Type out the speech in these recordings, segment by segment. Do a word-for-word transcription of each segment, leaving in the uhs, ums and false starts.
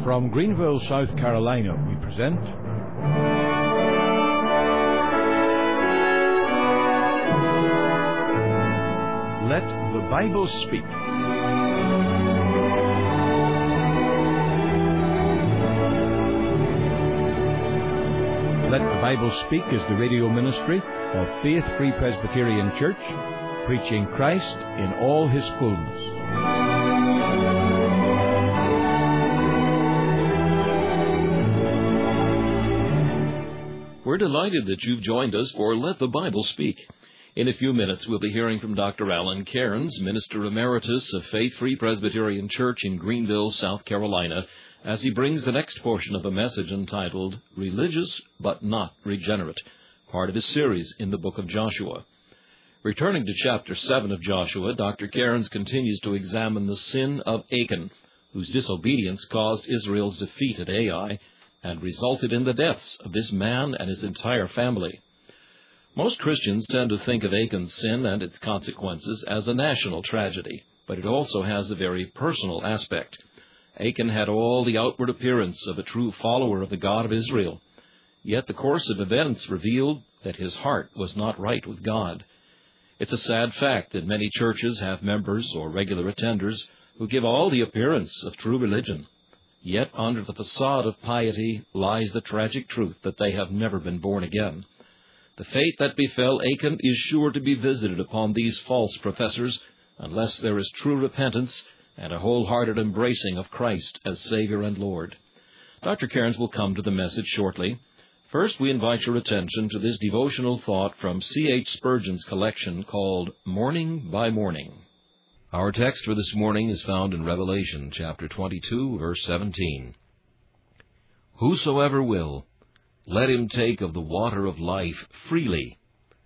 From Greenville, South Carolina, we present Let the Bible Speak. Let the Bible Speak is the radio ministry of Faith Free Presbyterian Church, preaching Christ in all His fullness. We're delighted that you've joined us for Let the Bible Speak. In a few minutes, we'll be hearing from Doctor Alan Cairns, Minister Emeritus of Faith Free Presbyterian Church in Greenville, South Carolina, as he brings the next portion of a message entitled Religious but Not Regenerate, part of his series in the book of Joshua. Returning to chapter seven of Joshua, Doctor Cairns continues to examine the sin of Achan, whose disobedience caused Israel's defeat at Ai, and resulted in the deaths of this man and his entire family. Most Christians tend to think of Achan's sin and its consequences as a national tragedy, but it also has a very personal aspect. Achan had all the outward appearance of a true follower of the God of Israel, yet the course of events revealed that his heart was not right with God. It's a sad fact that many churches have members or regular attenders who give all the appearance of true religion. Yet under the facade of piety lies the tragic truth that they have never been born again. The fate that befell Achan is sure to be visited upon these false professors unless there is true repentance and a wholehearted embracing of Christ as Savior and Lord. Doctor Cairns will come to the message shortly. First, we invite your attention to this devotional thought from C H Spurgeon's collection called Morning by Morning. Our text for this morning is found in Revelation chapter twenty-two, verse seventeen. Whosoever will, let him take of the water of life freely.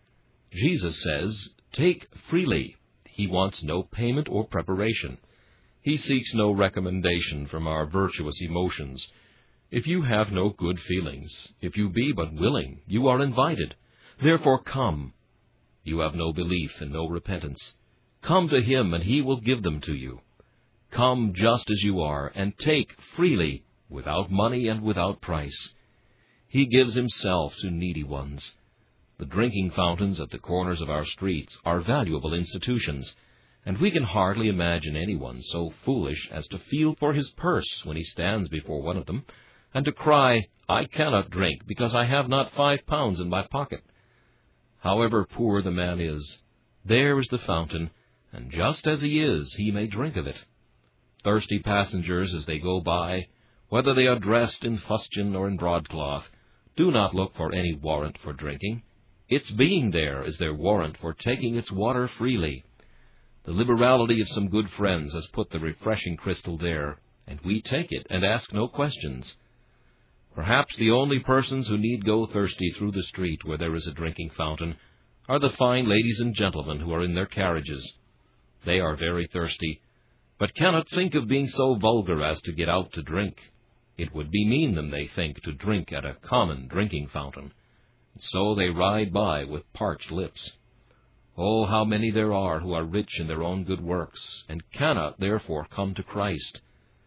Jesus says, take freely. He wants no payment or preparation. He seeks no recommendation from our virtuous emotions. If you have no good feelings, if you be but willing, you are invited. Therefore come. You have no belief and no repentance. Come to Him, and He will give them to you. Come just as you are, and take freely, without money and without price. He gives Himself to needy ones. The drinking fountains at the corners of our streets are valuable institutions, and we can hardly imagine anyone so foolish as to feel for his purse when he stands before one of them, and to cry, I cannot drink, because I have not five pounds in my pocket. However poor the man is, there is the fountain, and just as he is, he may drink of it. Thirsty passengers, as they go by, whether they are dressed in fustian or in broadcloth, do not look for any warrant for drinking. Its being there is their warrant for taking its water freely. The liberality of some good friends has put the refreshing crystal there, and we take it and ask no questions. Perhaps the only persons who need go thirsty through the street where there is a drinking fountain are the fine ladies and gentlemen who are in their carriages. They are very thirsty, but cannot think of being so vulgar as to get out to drink. It would bemean them, they think, to drink at a common drinking fountain. And so they ride by with parched lips. Oh, how many there are who are rich in their own good works, and cannot therefore come to Christ.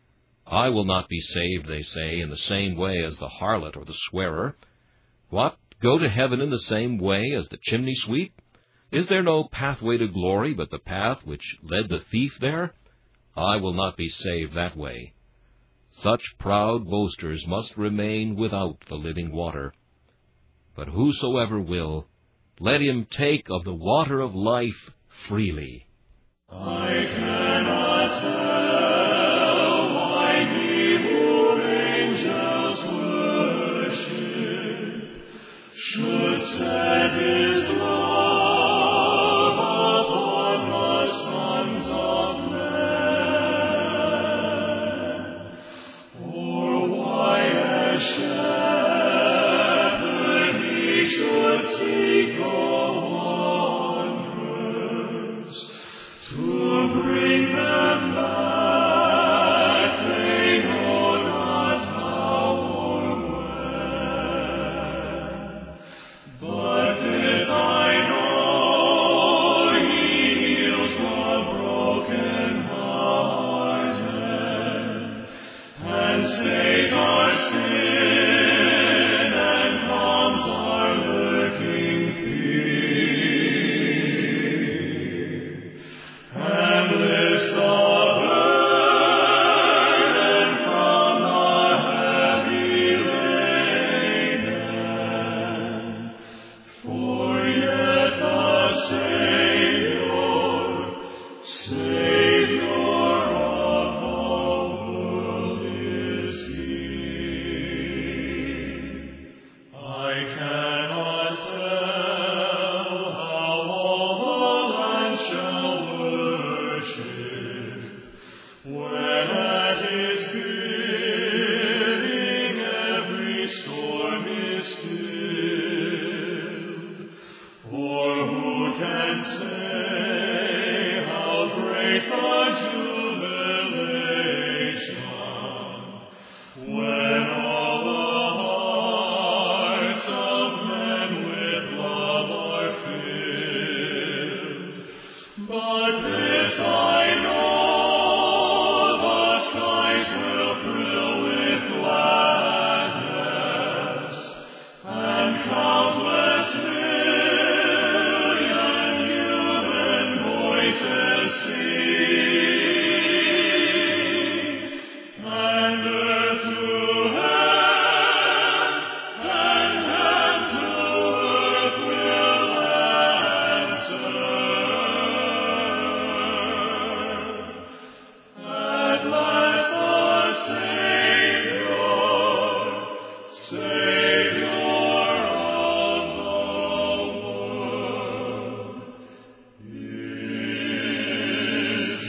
I will not be saved, they say, in the same way as the harlot or the swearer. What, go to heaven in the same way as the chimney sweep? Is there no pathway to glory but the path which led the thief there? I will not be saved that way. Such proud boasters must remain without the living water. But whosoever will, let him take of the water of life freely. I cannot tell why he whom angels worship should set his love upon the sons of men, or why as shepherd he should seek the wanderers to bring them back. stays our sin and calms our lurking fear, and lifts the burden from the heavy laden. For yet the Savior, Savior of the world is here. I cannot tell how all the land shall worship when at His bidding every storm is stilled. Or who can say how great the jubilation when all the hearts of men with love are filled? But this I know, the skies will thrill with gladness, and countless million human voices sing, and earth to heaven, and heaven to earth will answer. At last the Savior, Savior of the world is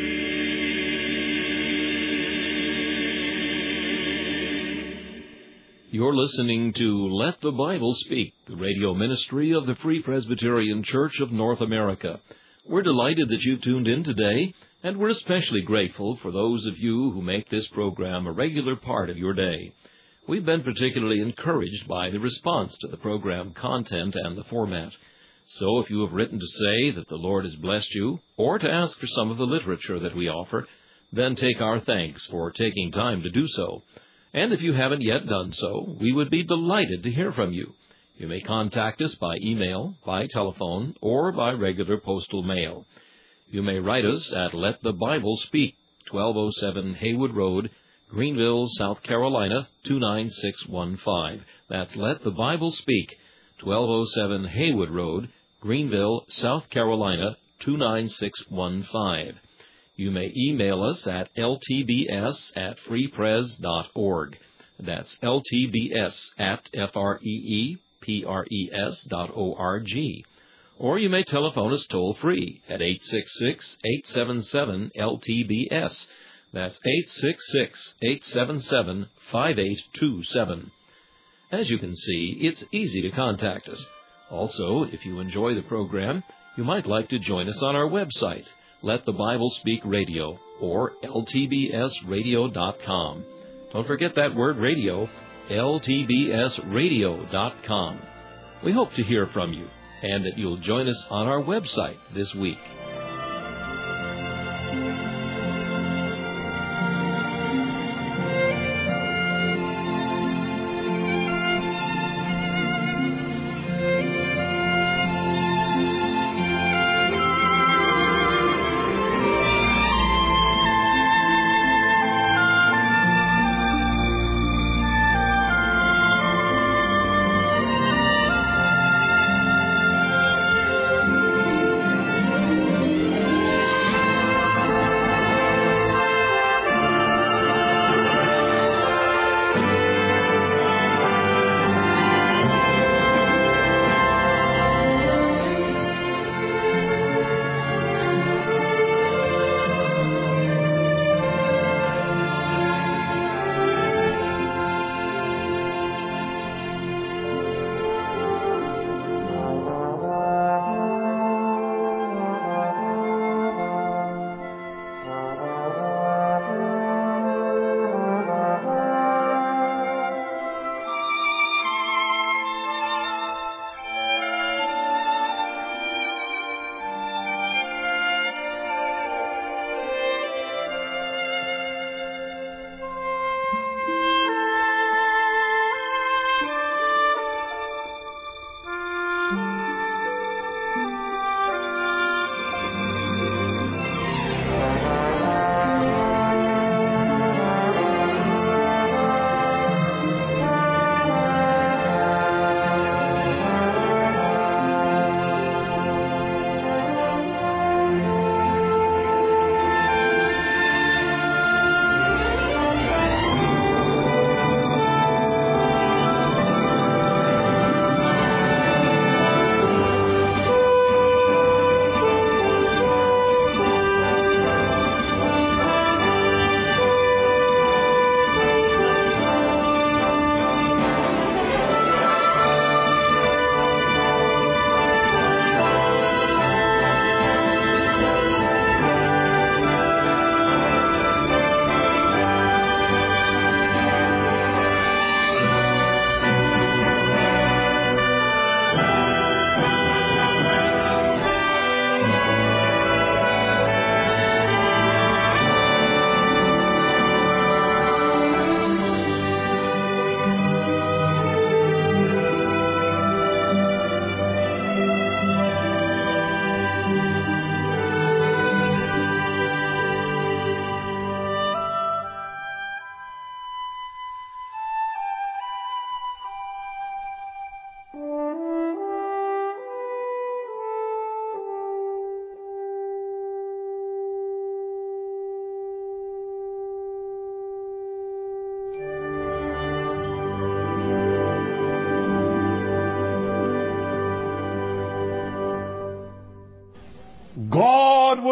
King. You're listening to Let the Bible Speak, the radio ministry of the Free Presbyterian Church of North America. We're delighted that you've tuned in today, and we're especially grateful for those of you who make this program a regular part of your day. We've been particularly encouraged by the response to the program content and the format. So if you have written to say that the Lord has blessed you, or to ask for some of the literature that we offer, then take our thanks for taking time to do so. And if you haven't yet done so, we would be delighted to hear from you. You may contact us by email, by telephone, or by regular postal mail. You may write us at Let the Bible Speak, twelve oh seven Haywood Road, Greenville, South Carolina, two nine six one five. That's Let the Bible Speak, twelve oh seven Haywood Road, Greenville, South Carolina, two nine six one five. You may email us at l t b s at free pres dot org. That's l t b s at f r e e p r e s dot o r g. Or you may telephone us toll-free at eight six six, eight seven seven, L T B S. That's eight six six, eight seven seven, five eight two seven. As you can see, it's easy to contact us. Also, if you enjoy the program, you might like to join us on our website, Let the Bible Speak Radio, or l t b s radio dot com. Don't forget that word radio, l t b s radio dot com. We hope to hear from you, and that you'll join us on our website this week.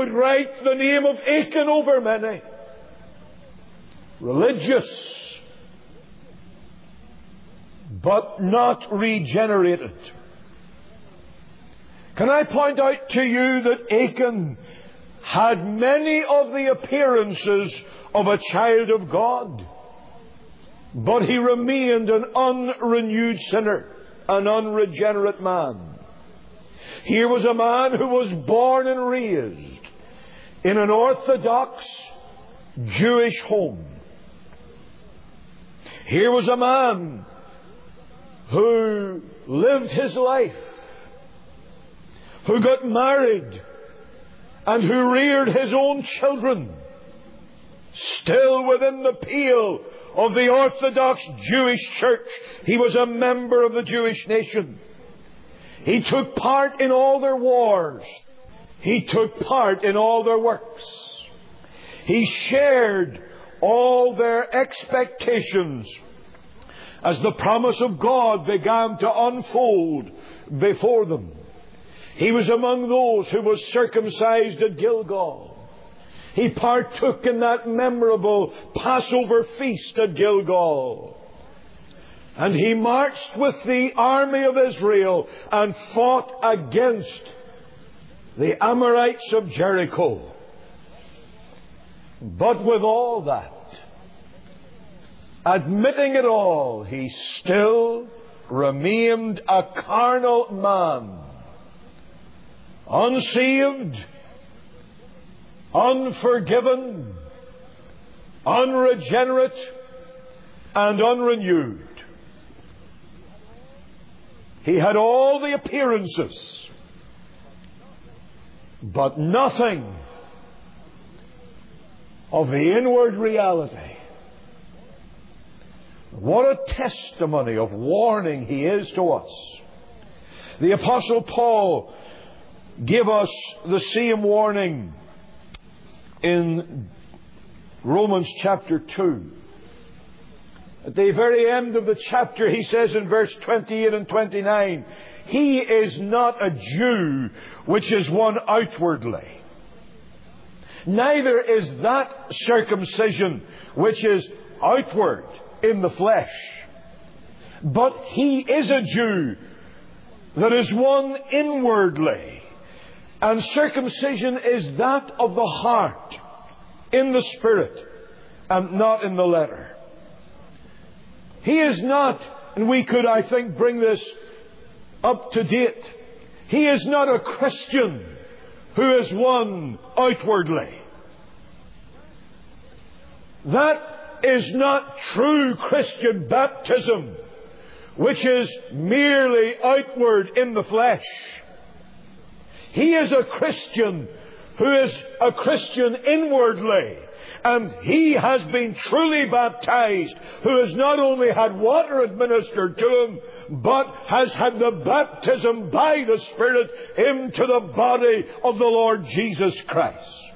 would write the name of Achan over many. Religious, but not regenerated. Can I point out to you that Achan had many of the appearances of a child of God, but he remained an unrenewed sinner, an unregenerate man. Here was a man who was born and raised in an Orthodox Jewish home. Here was a man who lived his life, who got married, and who reared his own children, still within the pale of the Orthodox Jewish Church. He was a member of the Jewish nation. He took part in all their wars. He took part in all their works. He shared all their expectations as the promise of God began to unfold before them. He was among those who was circumcised at Gilgal. He partook in that memorable Passover feast at Gilgal. And he marched with the army of Israel and fought against the Amorites of Jericho. But with all that, admitting it all, he still remained a carnal man, unsaved, unforgiven, unregenerate, and unrenewed. He had all the appearances, but nothing of the inward reality. What a testimony of warning he is to us. The Apostle Paul gave us the same warning in Romans chapter two. At the very end of the chapter, he says in verse twenty-eight and twenty-nine, he is not a Jew which is one outwardly. Neither is that circumcision which is outward in the flesh. But he is a Jew that is one inwardly. And circumcision is that of the heart, in the spirit, and not in the letter. He is not, and we could, I think, bring this up to date. He is not a Christian who is one outwardly. That is not true Christian baptism, which is merely outward in the flesh. He is a Christian who is a Christian inwardly. And he has been truly baptized, who has not only had water administered to him, but has had the baptism by the Spirit into the body of the Lord Jesus Christ.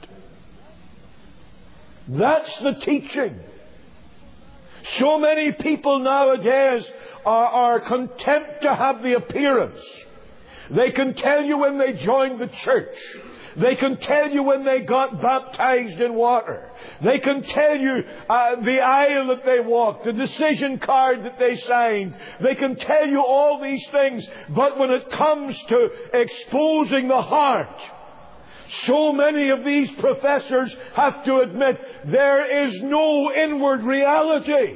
That's the teaching. So many people nowadays are, are content to have the appearance. They can tell you when they joined the church. They can tell you when they got baptized in water. They can tell you uh, the aisle that they walked, the decision card that they signed. They can tell you all these things. But when it comes to exposing the heart, so many of these professors have to admit there is no inward reality.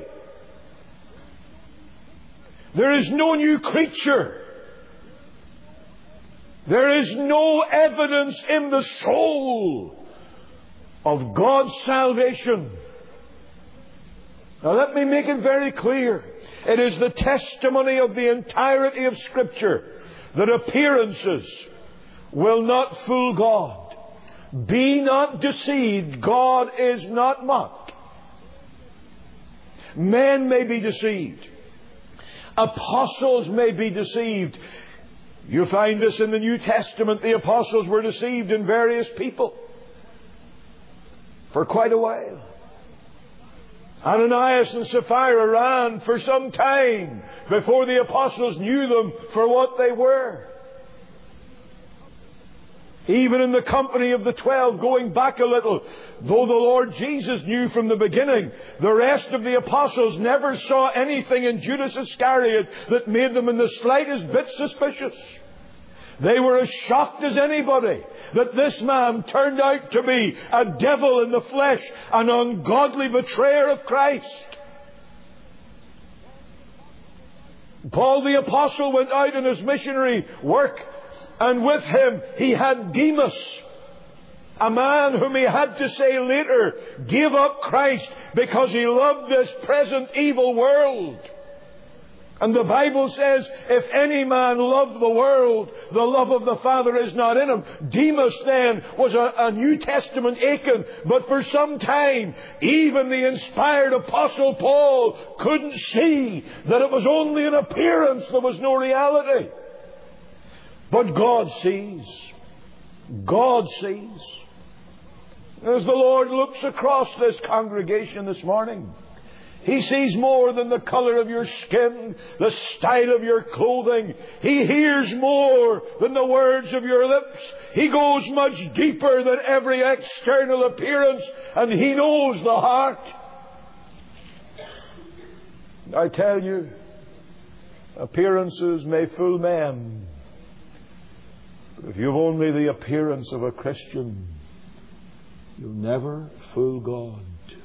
There is no new creature. There is no evidence in the soul of God's salvation. Now let me make it very clear. It is the testimony of the entirety of Scripture that appearances will not fool God. Be not deceived. God is not mocked. Men may be deceived. Apostles may be deceived. You find this in the New Testament. The apostles were deceived in various people for quite a while. Ananias and Sapphira ran for some time before the apostles knew them for what they were. Even in the company of the twelve, going back a little, though the Lord Jesus knew from the beginning, the rest of the apostles never saw anything in Judas Iscariot that made them in the slightest bit suspicious. They were as shocked as anybody that this man turned out to be a devil in the flesh, an ungodly betrayer of Christ. Paul the Apostle went out in his missionary work, and with him he had Demas, a man whom he had to say later gave up Christ because he loved this present evil world. And the Bible says, if any man love the world, the love of the Father is not in him. Demas then was a, a New Testament Achan, but for some time, even the inspired Apostle Paul couldn't see that it was only an appearance, there was no reality. But God sees. God sees. As the Lord looks across this congregation this morning, He sees more than the color of your skin, the style of your clothing. He hears more than the words of your lips. He goes much deeper than every external appearance, and He knows the heart. I tell you, appearances may fool men, but if you've only the appearance of a Christian, you'll never fool God.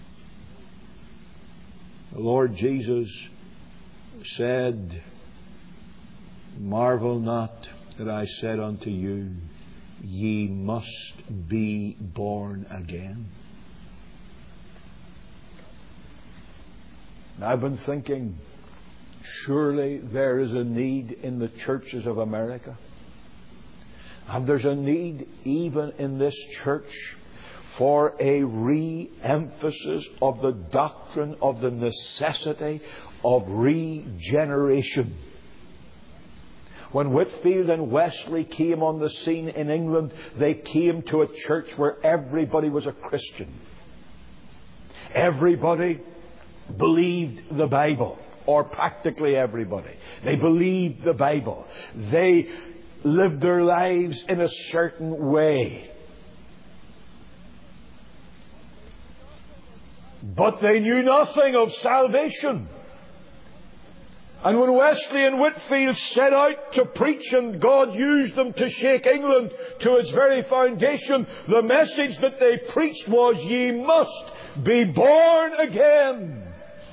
The Lord Jesus said, "Marvel not that I said unto you, ye must be born again." And I've been thinking, surely there is a need in the churches of America. And there's a need even in this church for a re-emphasis of the doctrine of the necessity of regeneration. When Whitefield and Wesley came on the scene in England, they came to a church where everybody was a Christian. Everybody believed the Bible, or practically everybody. They believed the Bible. They lived their lives in a certain way. But they knew nothing of salvation. And when Wesley and Whitefield set out to preach, and God used them to shake England to its very foundation, the message that they preached was, ye must be born again.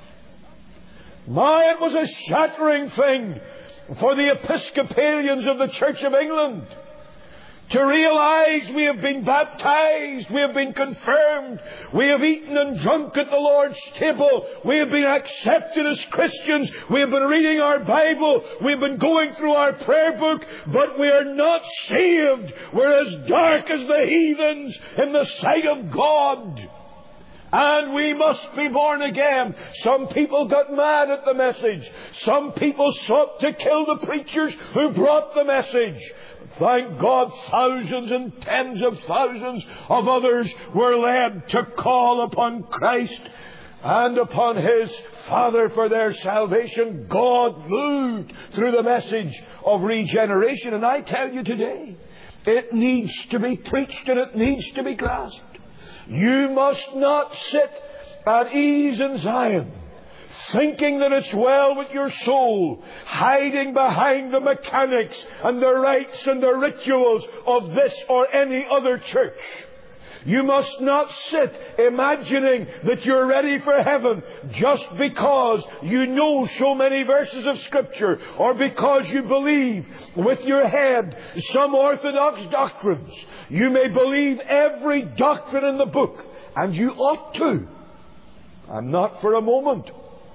My, it was a shattering thing for the Episcopalians of the Church of England to realize we have been baptized, we have been confirmed, we have eaten and drunk at the Lord's table, we have been accepted as Christians, we have been reading our Bible, we have been going through our prayer book, but we are not saved. We're as dark as the heathens in the sight of God. And we must be born again. Some people got mad at the message. Some people sought to kill the preachers who brought the message. Thank God, thousands and tens of thousands of others were led to call upon Christ and upon His Father for their salvation. God moved through the message of regeneration. And I tell you today, it needs to be preached and it needs to be grasped. You must not sit at ease in Zion, thinking that it's well with your soul, hiding behind the mechanics and the rites and the rituals of this or any other church. You must not sit imagining that you're ready for heaven just because you know so many verses of Scripture, or because you believe with your head some orthodox doctrines. You may believe every doctrine in the book, and you ought to. I'm not for a moment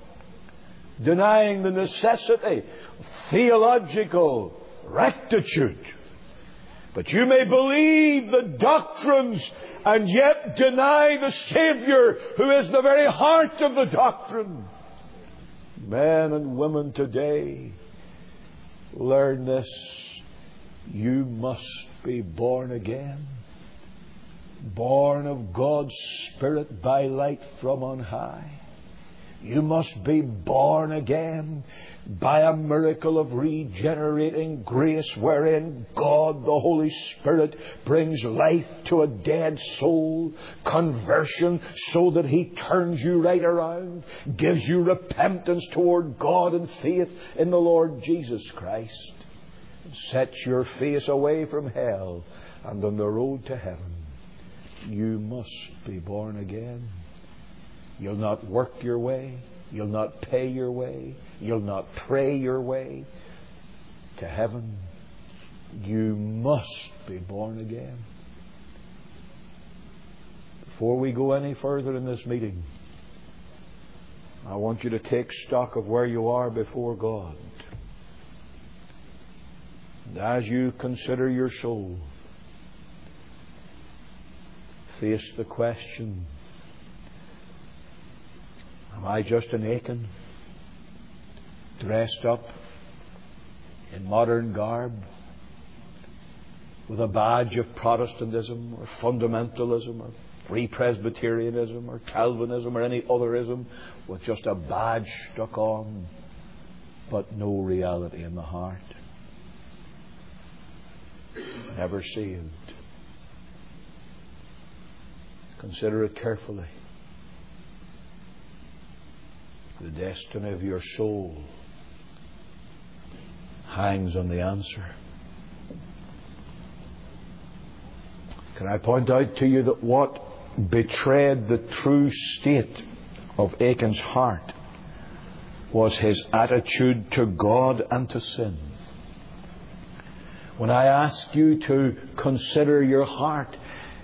denying the necessity of theological rectitude. But you may believe the doctrines and yet deny the Savior, who is the very heart of the doctrine. Men and women today, learn this. You must be born again. Born of God's Spirit by light from on high. You must be born again by a miracle of regenerating grace wherein God, the Holy Spirit, brings life to a dead soul, conversion so that He turns you right around, gives you repentance toward God and faith in the Lord Jesus Christ, and sets your face away from hell and on the road to heaven. You must be born again. You'll not work your way. You'll not pay your way. You'll not pray your way to heaven. You must be born again. Before we go any further in this meeting, I want you to take stock of where you are before God. And as you consider your soul, face the question, am I just an Achan, dressed up in modern garb, with a badge of Protestantism or fundamentalism or Free Presbyterianism or Calvinism or any other ism, with just a badge stuck on, but no reality in the heart? Never saved. Consider it carefully. The destiny of your soul hangs on the answer. Can I point out to you that what betrayed the true state of Achan's heart was his attitude to God and to sin? When I ask you to consider your heart,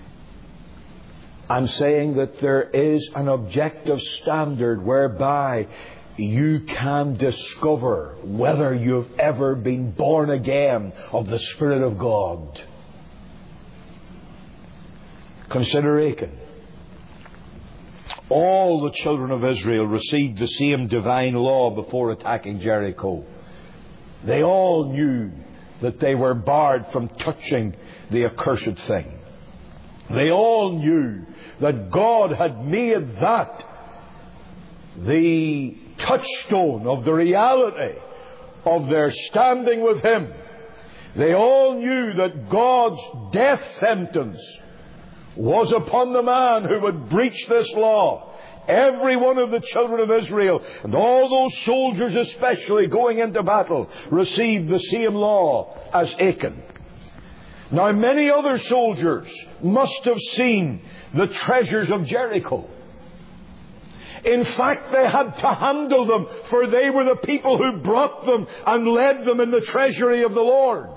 I'm saying that there is an objective standard whereby you can discover whether you've ever been born again of the Spirit of God. Consider Achan. All the children of Israel received the same divine law before attacking Jericho. They all knew that they were barred from touching the accursed thing. They all knew that God had made that the touchstone of the reality of their standing with Him. They all knew that God's death sentence was upon the man who would breach this law. Every one of the children of Israel, and all those soldiers especially going into battle, received the same law as Achan. Now, many other soldiers must have seen the treasures of Jericho. In fact, they had to handle them, for they were the people who brought them and led them in the treasury of the Lord.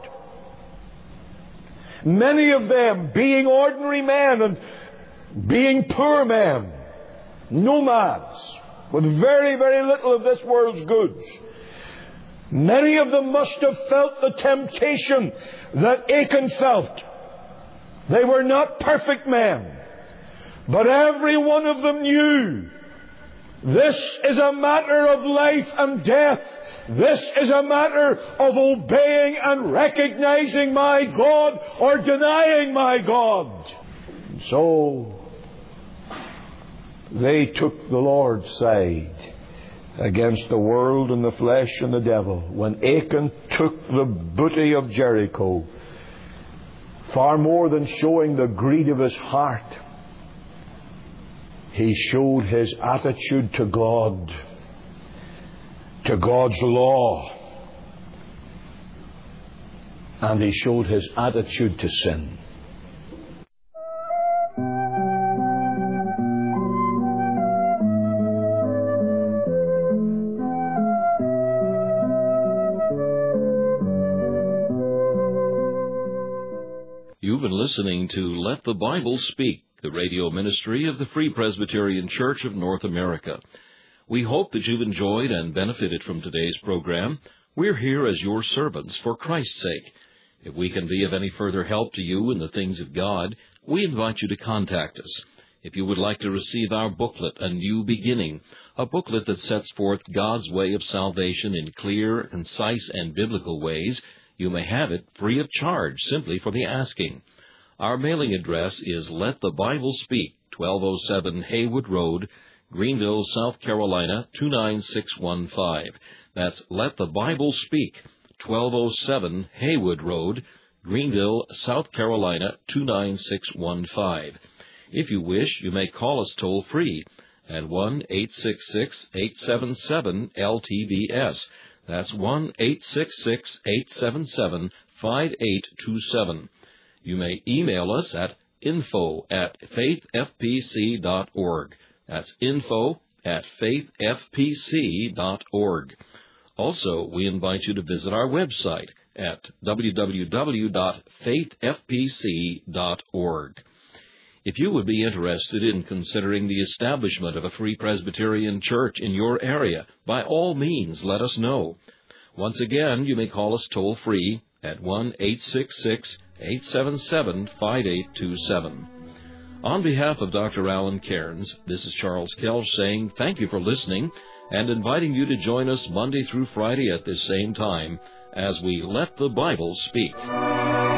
Many of them being ordinary men and being poor men, nomads, with very, very little of this world's goods. Many of them must have felt the temptation that Achan felt. They were not perfect men, but every one of them knew this is a matter of life and death. This is a matter of obeying and recognizing my God or denying my God. So they took the Lord's side against the world and the flesh and the devil. When Achan took the booty of Jericho, far more than showing the greed of his heart, he showed his attitude to God, to God's law, and he showed his attitude to sin. You've been listening to Let the Bible Speak, the radio ministry of the Free Presbyterian Church of North America. We hope that you've enjoyed and benefited from today's program. We're here as your servants for Christ's sake. If we can be of any further help to you in the things of God, we invite you to contact us. If you would like to receive our booklet, A New Beginning, a booklet that sets forth God's way of salvation in clear, concise, and biblical ways, you may have it free of charge simply for the asking. Our mailing address is Let the Bible Speak, twelve oh seven Haywood Road, Greenville, South Carolina, two nine six one five. That's Let the Bible Speak, twelve oh seven Haywood Road, Greenville, South Carolina, two nine six one five. If you wish, you may call us toll-free at one eight six six, eight seven seven, L T B S. That's one eight six six, eight seven seven, five eight two seven. You may email us at info at faith f p c dot org. That's info at faith f p c dot org. Also, we invite you to visit our website at w w w dot faith f p c dot org. If you would be interested in considering the establishment of a Free Presbyterian Church in your area, by all means let us know. Once again, you may call us toll-free at one eight six six, eight seven seven, five eight two seven. On behalf of Doctor Alan Cairns, this is Charles Kelch saying thank you for listening and inviting you to join us Monday through Friday at this same time as we Let the Bible Speak.